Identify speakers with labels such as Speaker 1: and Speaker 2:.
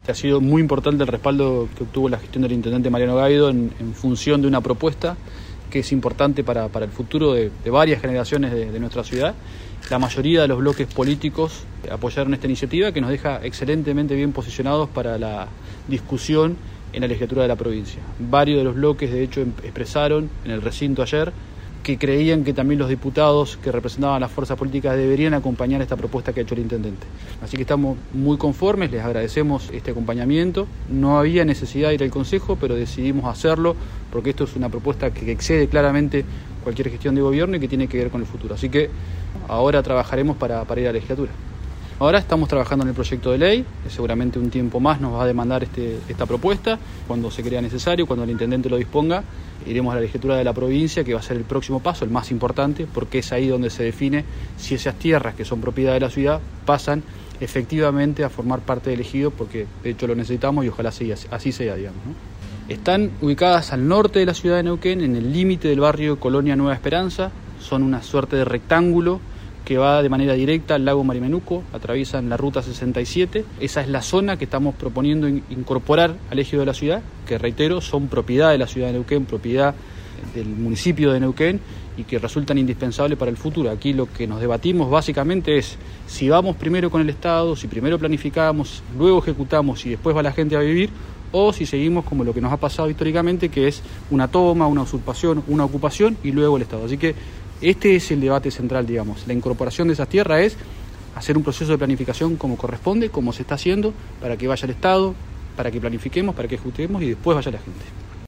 Speaker 1: Ha sido muy importante el respaldo que obtuvo la gestión del intendente Mariano Gaido en función de una propuesta que es importante para el futuro de varias generaciones de nuestra ciudad. La mayoría de los bloques políticos apoyaron esta iniciativa que nos deja excelentemente bien posicionados para la discusión en la legislatura de la provincia. Varios de los bloques, de hecho, expresaron en el recinto ayer que creían que también los diputados que representaban las fuerzas políticas deberían acompañar esta propuesta que ha hecho el intendente. Así que estamos muy conformes, les agradecemos este acompañamiento. No había necesidad de ir al Consejo, pero decidimos hacerlo porque esto es una propuesta que excede claramente cualquier gestión de gobierno y que tiene que ver con el futuro. Así que ahora trabajaremos para ir a la legislatura. Ahora estamos trabajando en el proyecto de ley, seguramente un tiempo más nos va a demandar esta propuesta. Cuando se crea necesario, cuando el intendente lo disponga, iremos a la legislatura de la provincia, que va a ser el próximo paso, el más importante, porque es ahí donde se define si esas tierras que son propiedad de la ciudad pasan efectivamente a formar parte del ejido, porque de hecho lo necesitamos y ojalá así sea, digamos, ¿no? Están ubicadas al norte de la ciudad de Neuquén, en el límite del barrio Colonia Nueva Esperanza. Son una suerte de rectángulo que va de manera directa al lago Marimenuco, atraviesan la ruta 67. Esa es la zona que estamos proponiendo incorporar al ejido de la ciudad, que reitero, son propiedad de la ciudad de Neuquén, propiedad del municipio de Neuquén y que resultan indispensables para el futuro. Aquí lo que nos debatimos básicamente es si vamos primero con el Estado, si primero planificamos, luego ejecutamos y después va la gente a vivir, o si seguimos como lo que nos ha pasado históricamente, que es una toma, una usurpación, una ocupación y luego el Estado. Así que este es el debate central, digamos. La incorporación de esas tierras es hacer un proceso de planificación como corresponde, como se está haciendo, para que vaya el Estado, para que planifiquemos, para que ejecutemos y después vaya la gente.